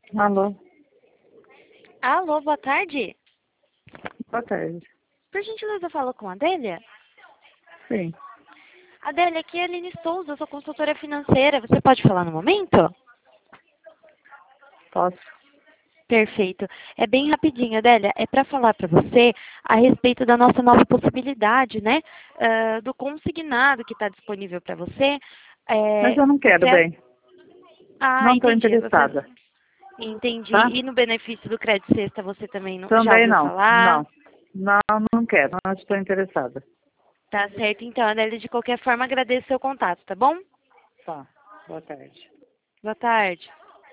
Alô, Alô, boa tarde. boa tarde. Por gentileza, eu falo com a Adélia? Sim, Adélia, aqui é a Aline Souza, eu sou consultora financeira. Você pode falar no momento? posso. Perfeito. É bem rapidinho, Adélia. É para falar para você a respeito da nossa nova possibilidade, né? Do consignado que está disponível para você. Mas eu não quero, Você... bem. Ah, Não estou entendi. Você... interessada, Entendi. tá? E no benefício do crédito sexta você também já Também ouviu não. falar? Não. Não, não quero. Não estou interessada. Tá certo, então, Adélia. De qualquer forma, agradeço o seu contato, tá bom? Tá. Boa tarde. Boa tarde.